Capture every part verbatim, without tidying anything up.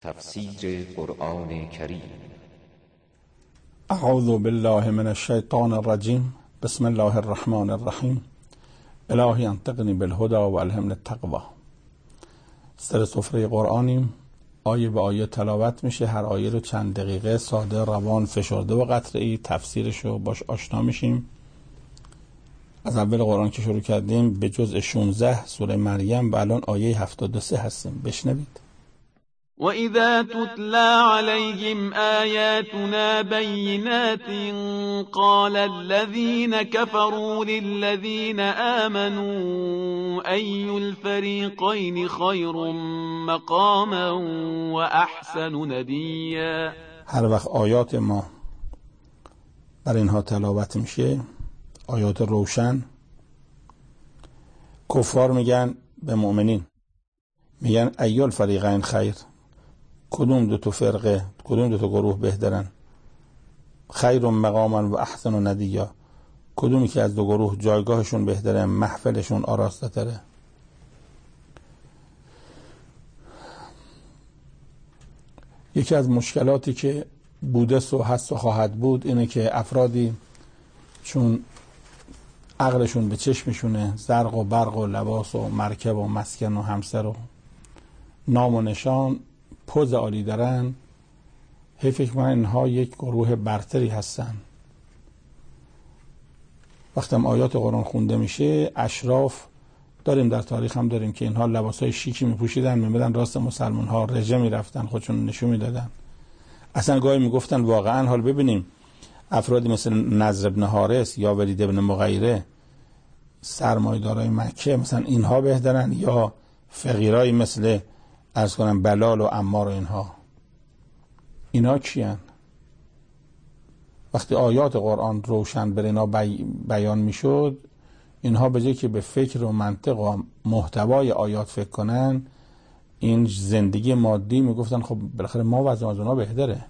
تفسیر قرآن کریم. اعوذ بالله من الشیطان الرجیم. بسم الله الرحمن الرحیم. الهی انطقنی بالهدى و الهمنی التقوی. سر سفره قرآنیم، آیه به آیه تلاوت میشه. هر آیه رو چند دقیقه ساده، روان، فشرده و قطعی تفسیرش رو باش آشنا میشیم. از اول قرآن که شروع کردیم به جزء شانزده سوره مریم و الان آیه هفتاد و سه هستیم. بشنوید. وَإِذَا تُتْلَى عَلَيْهِمْ آيَاتُنَا بَيِّنَاتٍ قَالَ الَّذِينَ كَفَرُوا لِلَّذِينَ آمَنُوا أَيُّ الْفَرِيقَيْنِ خَيْرٌ مَقَامًا وَأَحْسَنُ نَدِيًّا. هر وقت آیات ما بر اینها تلاوت میشه، آیات روشن، کفار میگن به مؤمنین، میگن ایال فریقین خیر، کدوم دو تا فرقه، کدوم دو تا گروه بهترن، خیر مقاما و احسن ندیا، کدومی که از دو گروه جایگاهشون بهتره، محفلشون آراسته تره. یکی از مشکلاتی که بوده و هست و خواهد بود اینه که افرادی چون عقلشون به چشمشونه، زرق و برق و لباس و مرکب و مسکن و همسر و نام و نشان، پوز عالی دارن، هی فکر کنن اینها یک گروه برتری هستن. وقتی هم آیات قرآن خونده میشه، اشراف داریم، در تاریخ هم داریم که اینها لباسای شیکی میپوشیدن، میمدن راست مسلمان ها رژه میرفتن، خودشون نشون میدادن. اصلا گاهی میگفتن واقعا حال ببینیم افرادی مثل نضر ابن حارث یا ولید ابن مغیره، سرمایه‌دارای مکه، مثلا اینها بهترن یا فقیرای مثل عرض کنم بلال و عمار و اینها؟ اینا کیان؟ وقتی آیات قرآن روشن بر اینا بی... بیان میشد، اینها به جای که به فکر و منطق و محتوای آیات فکر کنن، این زندگی مادی میگفتن خب بالاخره ما وضع از اونا بهتره.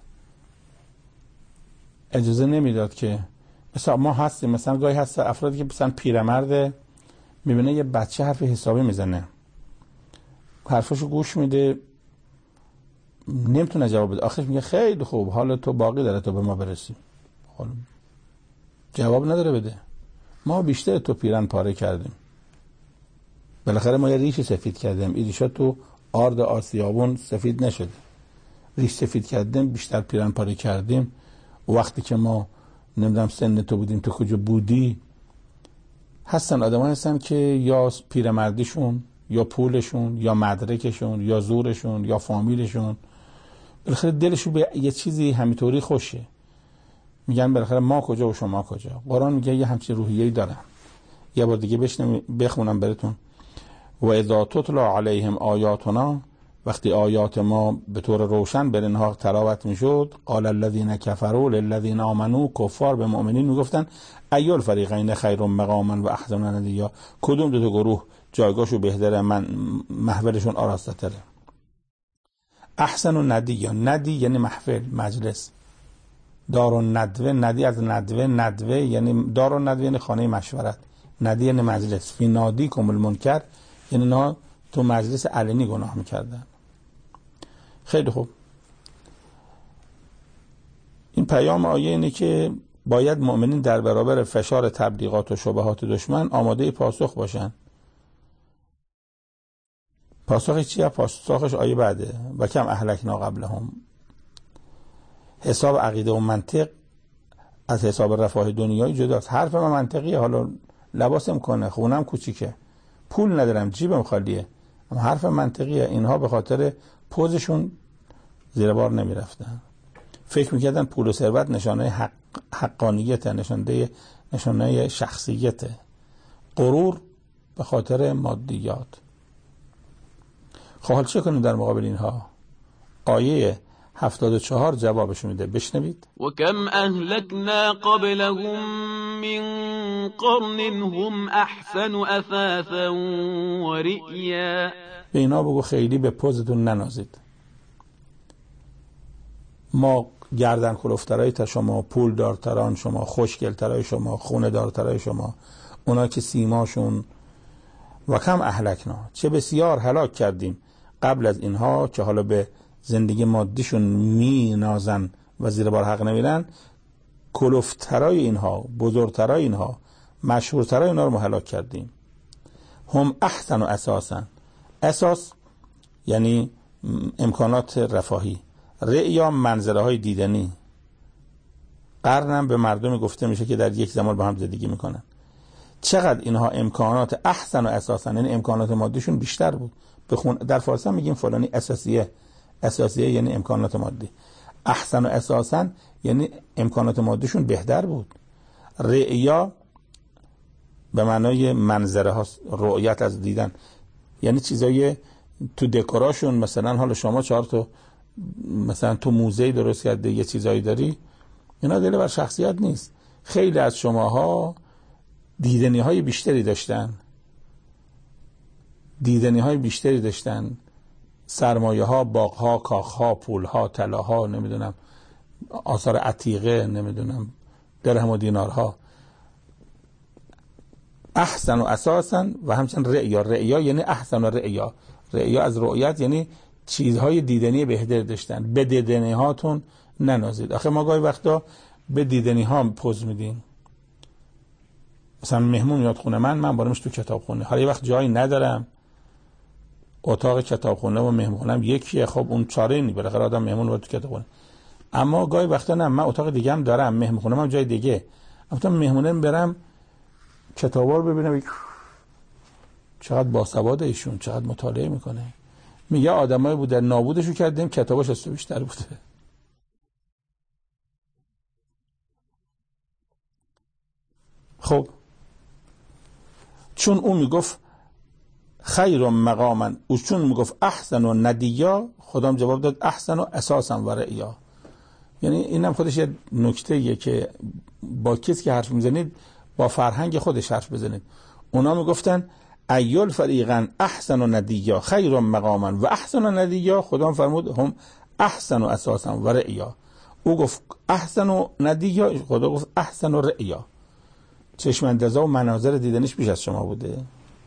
اجازه نمیداد که مثلا ما هستیم، مثلا گاهی هست افرادی که مثلا پیرمرده میبینه یه بچه حرف حسابی میزنه، حرفاشو گوش میده، نمیتونه جواب بده، آخرش میگه خیلی خوب، حالا تو باقی داره تو به ما برسی. حالا جواب نداره بده. ما بیشتر تو پیرن پاره کردیم، بالاخره ما یه ریش سفید کردیم، این ریشا تو آرد آسیابون سفید نشده، ریش سفید کردیم، بیشتر پیرن پاره کردیم. و وقتی که ما نمیدونم سن تو بودیم تو کجا بودی؟ هستن آدم هستن که یا پیرمردیشون یا پولشون یا مدرکشون یا زورشون یا فامیلشون، بالاخره دلشون به یه چیزی همینطوری خوشه، میگن بالاخره ما کجا و شما کجا. قرآن میگه یه همچین روحیه‌ای دارن. یه بار دیگه بشنم بخونم براتون. و اذا تتلا علیهم آیاتنا، وقتی آیات ما به طور روشن بر اینها تلاوت میشد، قال الذين كفروا للذين آمنوا، کفار به مؤمنین میگفتن ایال فریقین خیر مقاما و احسن ندیا، کدوم دو تا گروه جایگاهشو بهتره، من محفلشون آراسته تره. احسن و ندیا، ندی یعنی محفل، مجلس. دار و ندوه، ندی از ندوه، ندوه یعنی دار و ندوه یعنی خانه مشورت، ندی یعنی مجلس. فی نادی کم المنکر یعنی نه تو مجلس علنی گناه میکردن. خیلی خوب، این پیام آیه اینه که باید مؤمنین در برابر فشار تبلیغات و شبهات دشمن آماده پاسخ باشن. پاسخش چیه؟ پاسخش آیه بعده، و کم اهلکنا قبلهم. حساب عقیده و منطق از حساب رفاه دنیایی جداست. حرف من منطقیه، حالا لباسم کنه، خونم کوچیکه، پول ندارم، جیبم خالیه، اما حرف منطقیه. اینها به خاطر پوزشون زیر بار نمی رفتن، فکر میکردن پول و ثروت نشانه حق، حقانیت، نشانه نشانه شخصیت. غرور به خاطر مادیات. خب حال چه کنیم در مقابل اینها؟ آیه هفتاد و چهار جوابش میده، بشنوید. و کم اهلکنا قبلهم من قرن هم احسن اثاثا و رئیا. به اینا بگو خیلی به پوزتون ننازید. ما گردن کلفترهای تا شما، پول دارتران شما، خوشگلترهای شما، خونه دارترهای شما، اونا که سیماشون. و کم اهلکنا، چه بسیار هلاک کردیم قبل از اینها که حالا به زندگی مادیشون می نازن و زیر بار حق نمیرن، کلوفترای اینها، بزرگترای اینها، مشهورترای اینها رو ما هلاک کردیم. هم احسن و اساسا، اساس یعنی امکانات رفاهی، رعیا منظره های دیدنی، قرنم به مردم گفته میشه که در یک زمان با هم زندگی میکنن. چقدر اینها امکانات احسن و اساسا یعنی امکانات مادیشون بیشتر بود. بخون در فارسی هم میگیم فلانی اساسیه، اساسیه یعنی امکانات مادی، احسن و اساسا یعنی امکانات مادیشون بهتر بود. رعیا به معنای منظره هاست، رؤیت از دیدن، یعنی چیزای تو دکوراشون، مثلا حالا شما چهار تا مثلا تو موزه درست کرده یه چیزایی داری، اینا دلیل بر شخصیت نیست. خیلی از شماها دیدنی های بیشتری داشتن، دیدنی های بیشتری داشتن، سرمایه ها، باغ ها، کاخ ها، پول ها، طلا ها، نمیدونم آثار عتیقه، نمیدونم درهم و دینارها. احسن و اساسا و همچنین رعیا، رعیا یعنی احسن و رعیا، رعیا از رؤیت یعنی چیزهای دیدنی بهتر داشتن. به دیدنی هاتون ننازید. آخه ما گاهی وقتا به دیدنی ها پوز میدیم. مثلا مهمون میاد خونه من، من بارمش تو کتابخونه، حالا یه وقت جایی ندارم، اتاق کتابخونه و مهمونم یکیه، خب اون چاره نی، بالاخره آدم مهمون رو تو کتابخونه. اما گاهی وقتا نه، من اتاق دیگه هم دارم، مهمونم هم جای دیگه، اما مهمونم برم کتابا رو ببینم چقدر باسواده ایشون، چقدر مطالعه میکنه. میگه آدمایی بوده نابودشو کردیم، کتاباش از تو بیشتر بوده. خب چون اون میگفت خیر مقاما، او چون میگفت احسن و ندیا، خدام جواب داد احسن و اساسا و رعیا. یعنی اینم خودش یه نکته ایه که با کسی که حرف میزنید با فرهنگ خودش حرف بزنید. اونا میگفتن ایل فریقا احسن و ندیا خیر مقاما و احسن و ندیا، خدام فرمود هم احسن و اساسا و رعیا. او گفت احسن و ندیا، خدا گفت احسن و رعیا. چشم اندازه و مناظر دیدنش بیش از شما بوده.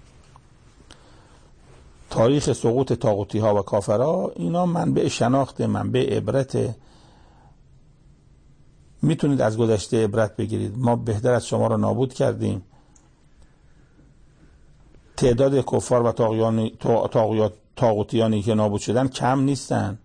تاریخ سقوط طاغوتی ها و کافرها اینا منبع شناخت، منبع عبرت. میتونید از گذشته عبرت بگیرید. ما بهتر از شما رو نابود کردیم. تعداد کفار و طاغوتیانی که نابود شدن کم نیستن.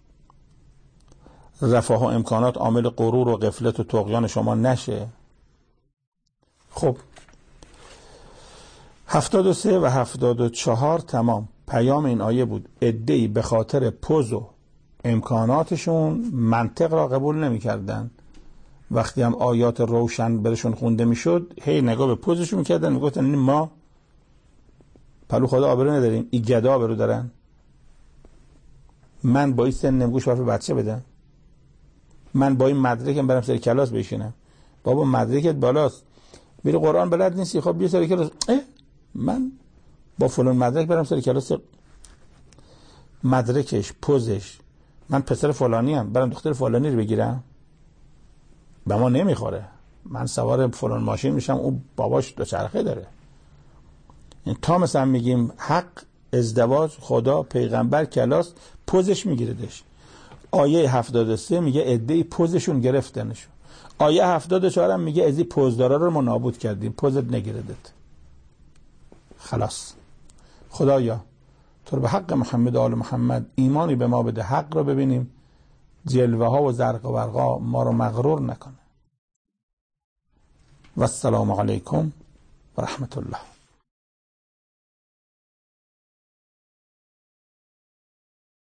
رفاه و امکانات عامل غرور و غفلت و طغیان شما نشه. خب هفتاد و سه و هفتاد و چهار تمام. پیام این آیه بود عده‌ای به خاطر پوز و امکاناتشون منطق را قبول نمی کردن. وقتی هم آیات روشن برشون خونده می شد هی نگاه به پوزشون می کردن، می گفتن ما پلو خدا آبرو نداریم، این گدا آبرو دارن. من با این سن نمگوش برف بچه بدم، من با این مدرکم برم سر کلاس بشینم. بابا مدرکت بالاست، میری قرآن بلد نیستی، خب بیا سر کلاس. اه من با فلان مدرک برم سر کلاس. مدرکش، پوزش، من پسر فلانی ام برم دختر فلانی رو بگیرم، به ما نمیخوره. من سوار فلان ماشین میشم، اون باباش دوچرخه داره. این تا مثلا میگیم حق، ازدواج، خدا، پیغمبر، کلاس، پوزش میگیردش. آیه هفتاد و سه میگه عده‌ای پوزشون گرفتنشون. آیه هفتاد و چهار هم میگه از این پوزدارا رو ما نابود کردیم، پوزت نگیردت. خلاص. خدایا تو رو به حق محمد و آل محمد ایمانی به ما بده، حق رو ببینیم، جلوه ها و زرق و برقا ما رو مغرور نکنه. و السلام علیکم و رحمت الله.